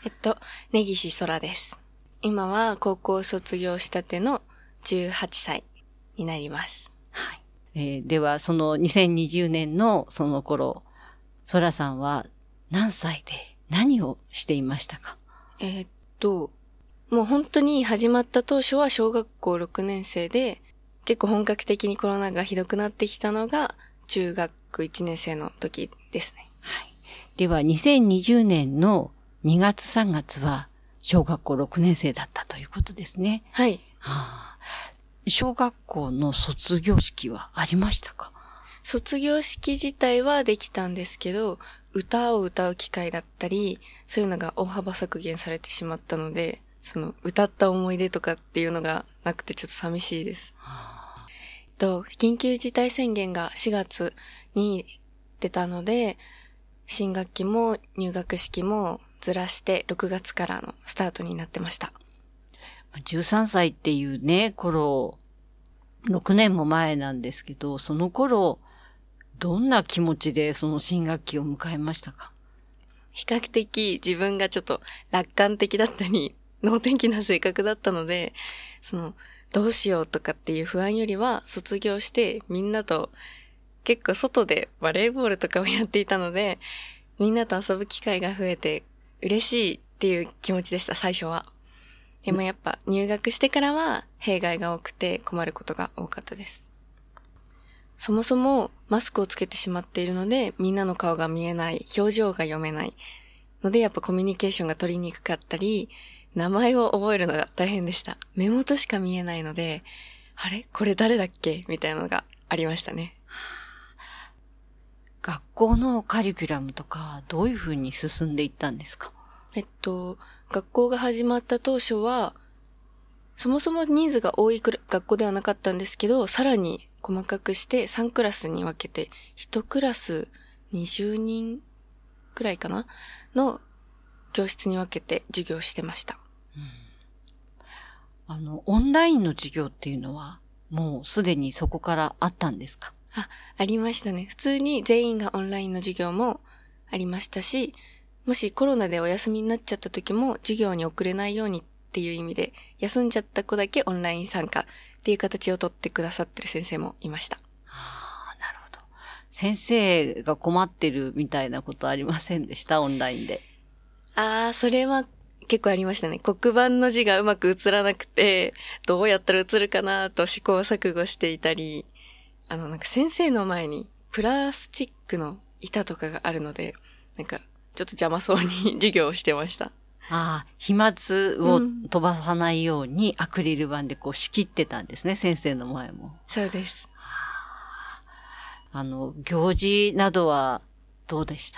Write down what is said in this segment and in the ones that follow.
根岸空です。今は高校卒業したての18歳になります。 はい。では、その2020年のその頃、空さんは何歳で何をしていましたか？ もう本当に始まった当初は小学校6年生で、結構本格的にコロナがひどくなってきたのが中学1年生の時ですね。 はい。では、2020年の2月3月は小学校6年生だったということですね。 はい。 小学校の卒業式はありましたか？ 卒業式自体はできたんですけど、歌を歌う機会だったり、そういうのが大幅削減されてしまったので、その歌った思い出とかっていうのがなくてちょっと寂しいです。緊急事態宣言が4月に出たので、新学期も入学式もずらして6月からのスタートになってました。 13歳っていうね、頃、6年も前なんですけど、その頃、どんな気持ちでその新学期を迎えましたか？ 比較的自分がちょっと楽観的だったり、能天気な性格だったので、どうしようとかっていう不安よりは、卒業してみんなと結構外でバレーボールとかをやっていたので、みんなと遊ぶ機会が増えて嬉しいっていう気持ちでした、最初は。でもやっぱ入学してからは弊害が多くて困ることが多かったです。そもそもマスクをつけてしまっているので、みんなの顔が見えない、表情が読めないので、やっぱコミュニケーションが取りにくかったり、名前を覚えるのが大変でした。目元しか見えないので、あれこれ誰だっけみたいなのがありましたね。 学校のカリキュラムとか、どういうふうに進んでいったんですか？ 学校が始まった当初は、そもそも人数が多い学校ではなかったんですけど、さらに細かくして3クラスに分けて、1クラス20人くらいかなの教室に分けて授業してました。 オンラインの授業っていうのは、もうすでにそこからあったんですか？ ありましたね。普通に全員がオンラインの授業もありましたし、もしコロナでお休みになっちゃった時も授業に遅れないようにっていう意味で、休んじゃった子だけオンライン参加っていう形をとってくださってる先生もいました。 なるほど。先生が困ってるみたいなことありませんでした？オンラインで。 それは結構ありましたね。黒板の字がうまく映らなくて、どうやったら映るかなと試行錯誤していたり、先生の前にプラスチックの板とかがあるので、ちょっと邪魔そうに授業をしてました。 飛沫を飛ばさないようにアクリル板でこう仕切ってたんですね、先生の前も。 そうです。 行事などはどうでした？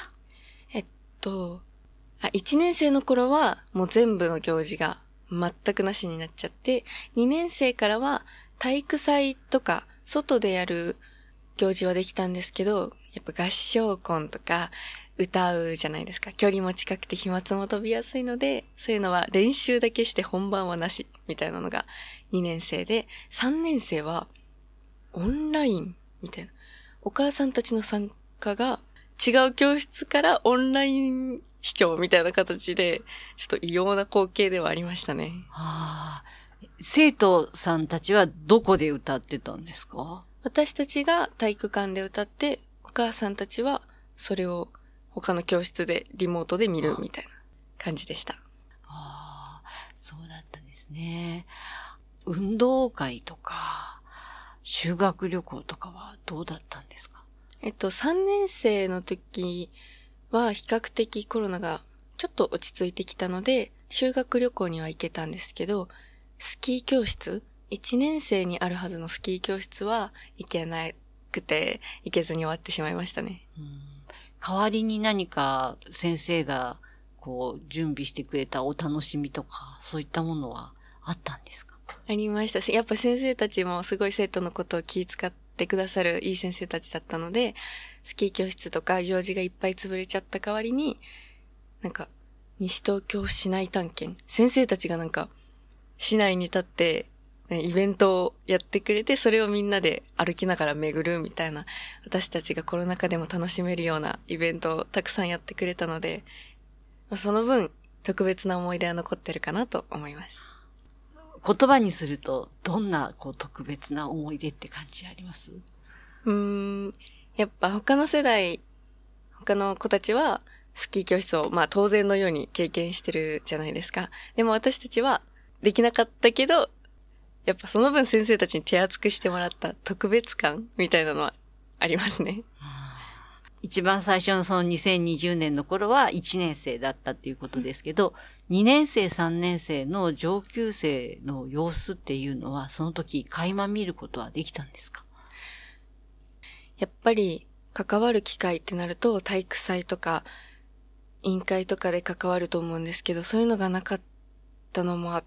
1年生の頃はもう全部の行事が全くなしになっちゃって、2年生からは体育祭とか外でやる行事はできたんですけど、やっぱ合唱コンとか歌うじゃないですか。距離も近くて飛沫も飛びやすいので、そういうのは練習だけして本番はなしみたいなのが2年生で、3年生はオンラインみたいな。お母さんたちの参加が違う教室からオンライン視聴みたいな形で、ちょっと異様な光景ではありましたね。 生徒さんたちはどこで歌ってたんですか？ 私たちが体育館で歌って、お母さんたちはそれを他の教室でリモートで見るみたいな感じでした。 そうだったですね。運動会とか修学旅行とかはどうだったんですか ？3年生の時は比較的コロナがちょっと落ち着いてきたので、修学旅行には行けたんですけど、スキー教室、1年生にあるはずのスキー教室は行けなくて、行けずに終わってしまいましたね。 代わりに何か先生がこう準備してくれたお楽しみとか、そういったものはあったんですか？ ありましたし、やっぱ先生たちもすごい生徒のことを気遣ってくださるいい先生たちだったので、スキー教室とか行事がいっぱい潰れちゃった代わりに、西東京市内探検、先生たちが市内に立って、イベントをやってくれて、それをみんなで歩きながら巡るみたいな、私たちがコロナ禍でも楽しめるようなイベントをたくさんやってくれたので、その分、 特別な思い出は残ってるかなと思います。 言葉にすると、どんな特別な思い出って感じあります？ やっぱ他の世代、他の子たちはスキー教室を当然のように経験してるじゃないですか。でも私たちはできなかったけど、やっぱその分先生たちに手厚くしてもらった特別感みたいなのはありますね。 一番最初のその2020年の頃は1年生だったっていうことですけど、2年生3年生の上級生の様子っていうのはその時垣間見ることはできたんですか？ やっぱり関わる機会ってなると体育祭とか委員会とかで関わると思うんですけど、そういうのがなかったのもあって、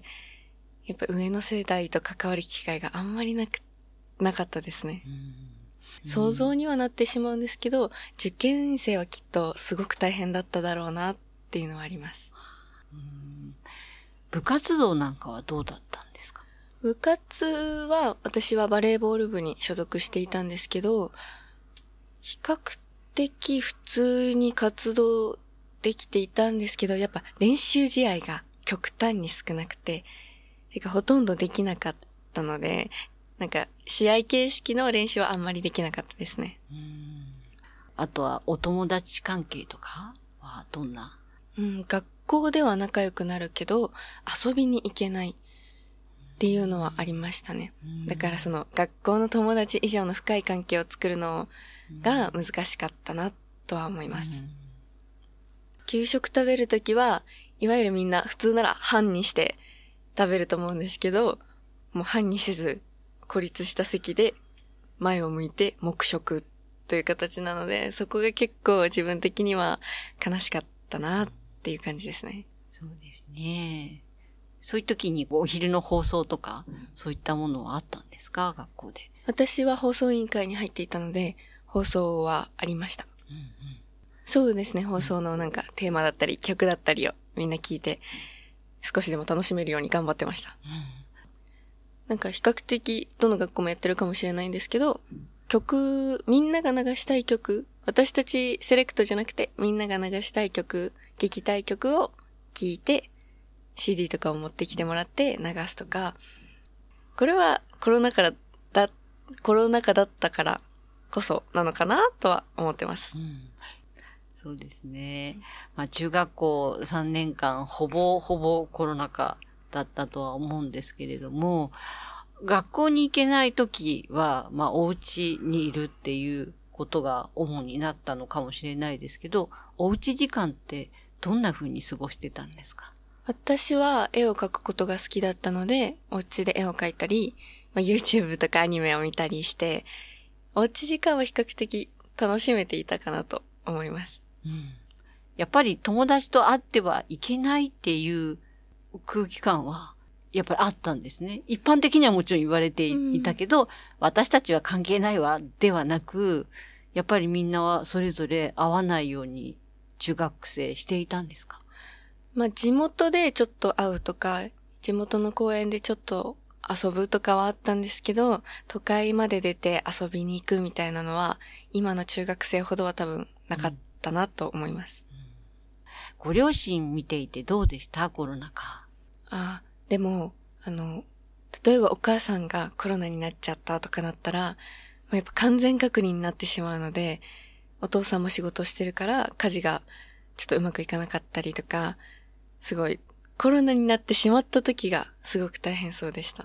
やっぱ上の世代と関わる機会があんまりなかったですね。想像にはなってしまうんですけど、受験生はきっとすごく大変だっただろうなっていうのはあります。 部活動なんかはどうだったんですか？ 部活は私はバレーボール部に所属していたんですけど、比較的普通に活動できていたんですけど、やっぱ練習試合が極端に少なくて、ほとんどできなかったので、試合形式の練習はあんまりできなかったですね。 あとはお友達関係とかはどんな？ 学校では仲良くなるけど、遊びに行けないっていうのはありましたね。だからその学校の友達以上の深い関係を作るのが難しかったなとは思います。給食食べるときは、いわゆるみんな普通なら班にして食べると思うんですけど、もう班にせず孤立した席で前を向いて黙食という形なので、そこが結構自分的には悲しかったなっていう感じですね。 そうですね。そういう時にお昼の放送とか、そういったものはあったんですか、学校で？ 私は放送委員会に入っていたので、放送はありました。そうですね、放送のテーマだったり曲だったりをみんな聞いて、少しでも楽しめるように頑張ってました。比較的どの学校もやってるかもしれないんですけど、みんなが流したい曲、私たちセレクトじゃなくてみんなが流したい曲、聴きたい曲を聴いて、CD とかを持ってきてもらって流すとか、これはコロナ禍だったからこそなのかなとは思ってます。 そうですね。中学校3年間ほぼコロナ禍だったとは思うんですけれども、学校に行けないときは、お家にいるっていうことが主になったのかもしれないですけど、お家時間ってどんな風に過ごしてたんですか？ 私は絵を描くことが好きだったので、お家で絵を描いたり、YouTube とかアニメを見たりして、お家時間は比較的楽しめていたかなと思います。 やっぱり友達と会ってはいけないっていう空気感はやっぱりあったんですね。一般的にはもちろん言われていたけど、私たちは関係ないわではなく、やっぱりみんなはそれぞれ会わないように中学生していたんですか？ 地元でちょっと会うとか、地元の公園でちょっと遊ぶとかはあったんですけど、都会まで出て遊びに行くみたいなのは、今の中学生ほどは多分なかったなと思います。 ご両親見ていてどうでした？コロナ禍。 でも、例えばお母さんがコロナになっちゃったとかなったら、やっぱ完全確認になってしまうので、お父さんも仕事してるから家事がちょっとうまくいかなかったりとか、すごいコロナになってしまった時がすごく大変そうでした。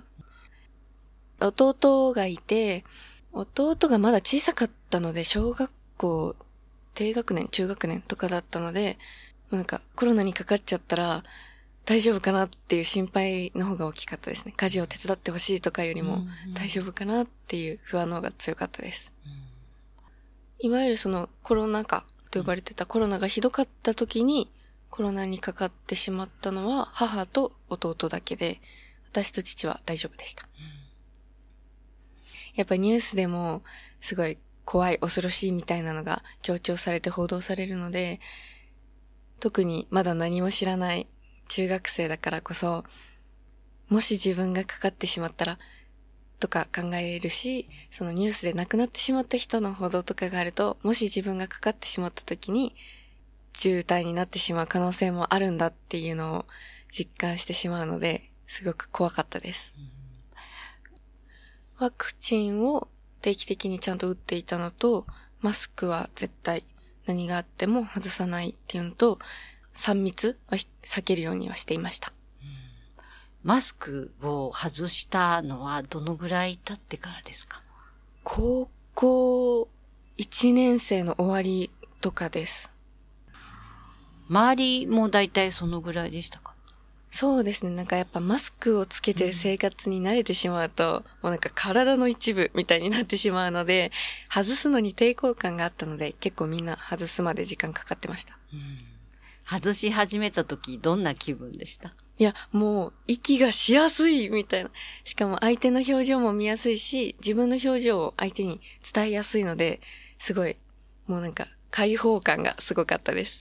弟がいて、弟がまだ小さかったので、小学校低学年、中学年とかだったので、コロナにかかっちゃったら大丈夫かなっていう心配の方が大きかったですね。家事を手伝ってほしいとかよりも大丈夫かなっていう不安の方が強かったです。いわゆるそのコロナ禍と呼ばれてたコロナがひどかった時にコロナにかかってしまったのは母と弟だけで、私と父は大丈夫でした。やっぱニュースでもすごい怖い恐ろしいみたいなのが強調されて報道されるので、特にまだ何も知らない中学生だからこそ、もし自分がかかってしまったらとか考えるし、そのニュースで亡くなってしまった人の報道とかがあると、もし自分がかかってしまった時に渋滞になってしまう可能性もあるんだっていうのを実感してしまうので、すごく怖かったです。ワクチンを定期的にちゃんと打っていたのと、マスクは絶対何があっても外さないっていうのと、3密は避けるようにはしていました。 マスクを外したのはどのぐらい経ってからですか？ 高校1年生の終わりとかです。 周りもだいたいそのぐらいでしたか？ そうですね。なんかやっぱマスクをつけてる生活に慣れてしまうと、もうなんか体の一部みたいになってしまうので、外すのに抵抗感があったので、結構みんな外すまで時間かかってました。 外し始めた時どんな気分でした？ いや、もう息がしやすいみたいな。しかも相手の表情も見やすいし、自分の表情を相手に伝えやすいので、すごい、もうなんか開放感がすごかったです。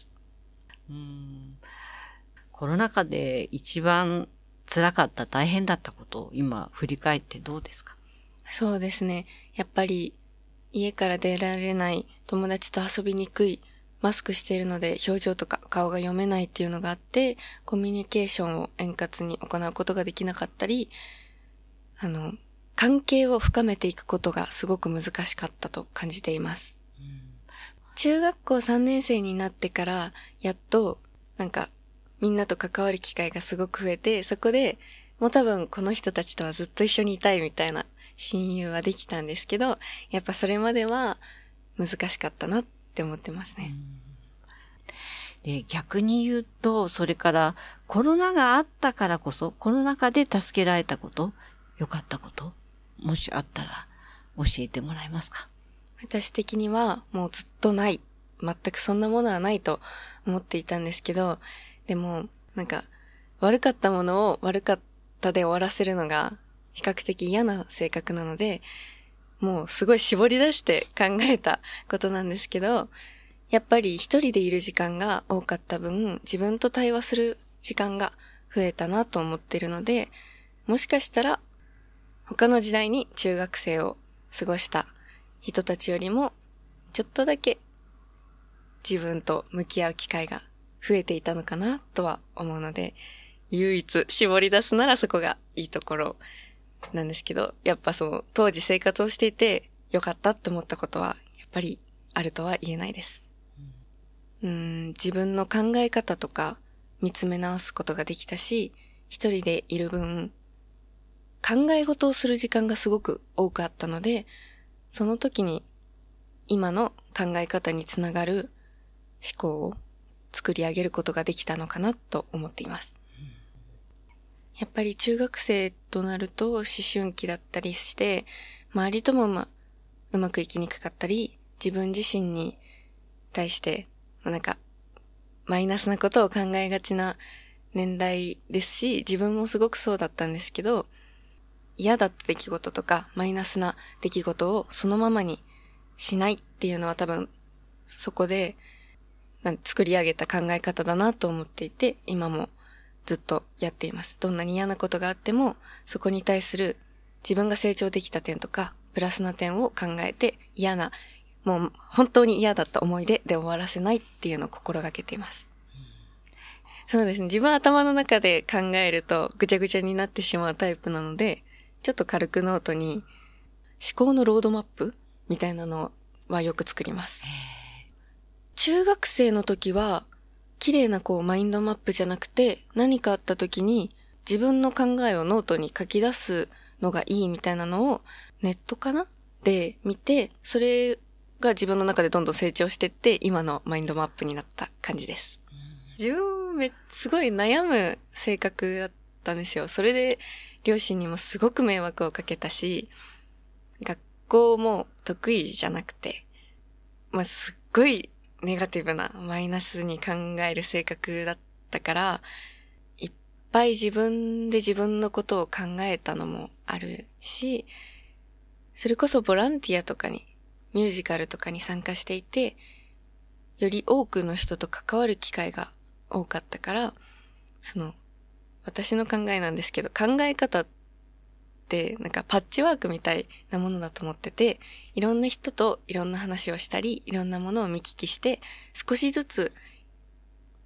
コロナ禍で一番辛かった、大変だったことを今振り返ってどうですか？ そうですね。やっぱり家から出られない、友達と遊びにくい、マスクしているので表情とか顔が読めないっていうのがあって、コミュニケーションを円滑に行うことができなかったり、関係を深めていくことがすごく難しかったと感じています。中学校3年生になってから、やっと、なんか、みんなと関わる機会がすごく増えて、そこで、もう多分この人たちとはずっと一緒にいたいみたいな親友はできたんですけど、やっぱそれまでは難しかったなって思ってますね。 で、逆に言うと、それからコロナがあったからこそ、コロナ禍で助けられたこと、良かったこと、もしあったら教えてもらえますか？ 私的にはもうずっとない。全くそんなものはないと思っていたんですけど、でもなんか悪かったものを悪かったで終わらせるのが比較的嫌な性格なので、もうすごい絞り出して考えたことなんですけど、やっぱり一人でいる時間が多かった分、自分と対話する時間が増えたなと思っているので、もしかしたら他の時代に中学生を過ごした人たちよりもちょっとだけ自分と向き合う機会が増えていたのかなとは思うので、唯一絞り出すならそこがいいところなんですけど、やっぱその当時生活をしていて良かったって思ったことはやっぱりあるとは言えないです。自分の考え方とか見つめ直すことができたし、一人でいる分考え事をする時間がすごく多くあったので、その時に今の考え方につながる思考を作り上げることができたのかなと思っています。やっぱり中学生となると思春期だったりして、周りともうまくいきにくかったり、自分自身に対してなんかマイナスなことを考えがちな年代ですし、自分もすごくそうだったんですけど、嫌だった出来事とかマイナスな出来事をそのままにしないっていうのは多分そこで作り上げた考え方だなと思っていて、今もずっとやっています。どんなに嫌なことがあっても、そこに対する自分が成長できた点とかプラスな点を考えて、もう本当に嫌だった思い出で終わらせないっていうのを心がけています。そうですね。自分は頭の中で考えるとぐちゃぐちゃになってしまうタイプなので、ちょっと軽くノートに思考のロードマップみたいなのはよく作ります。中学生の時は綺麗なマインドマップじゃなくて、何かあった時に自分の考えをノートに書き出すのがいいみたいなのをネットかなで見て、それが自分の中でどんどん成長していって今のマインドマップになった感じです。自分すごい悩む性格だったんですよ。それで両親にもすごく迷惑をかけたし、学校も得意じゃなくて、すっごいネガティブなマイナスに考える性格だったから、いっぱい自分で自分のことを考えたのもあるし、それこそボランティアとかに、ミュージカルとかに参加していて、より多くの人と関わる機会が多かったから、私の考えなんですけど、考え方ってなんかパッチワークみたいなものだと思ってて、いろんな人といろんな話をしたり、いろんなものを見聞きして、少しずつ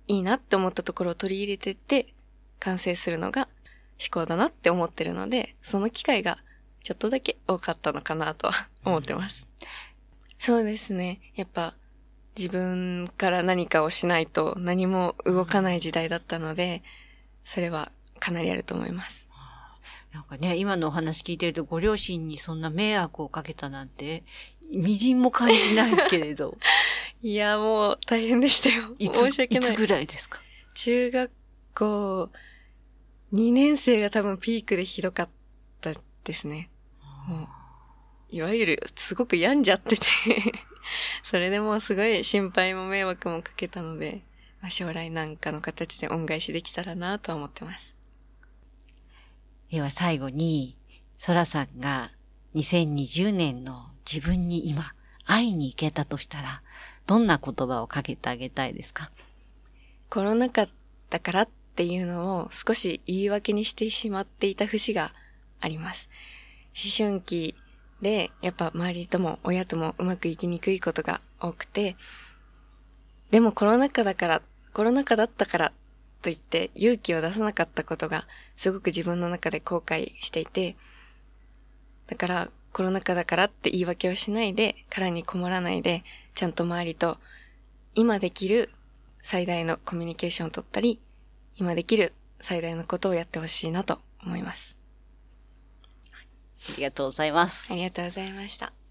いいなって思ったところを取り入れてって完成するのが思考だなって思ってるので、その機会がちょっとだけ多かったのかなとは思ってます。そうですね。やっぱ自分から何かをしないと何も動かない時代だったので、それはかなりあると思います。 なんかね、今のお話聞いてるとご両親にそんな迷惑をかけたなんて、みじんも感じないけれど。 いや、もう大変でしたよ。申し訳ない。 いつぐらいですか？ 中学校2年生が多分ピークでひどかったですね。もういわゆるすごく病んじゃっててそれでもうすごい心配も迷惑もかけたので、将来なんかの形で恩返しできたらなとは思ってます。 では最後に、ソラさんが2020年の自分に今会いに行けたとしたら、どんな言葉をかけてあげたいですか？ コロナ禍だからっていうのを少し言い訳にしてしまっていた節があります。思春期でやっぱ周りとも親ともうまくいきにくいことが多くて、でもコロナ禍だったからと言って勇気を出さなかったことがすごく自分の中で後悔していて、だからコロナ禍だからって言い訳をしないで、殻にこもらないで、ちゃんと周りと今できる最大のコミュニケーションを取ったり、今できる最大のことをやってほしいなと思います。 ありがとうございます。 ありがとうございました。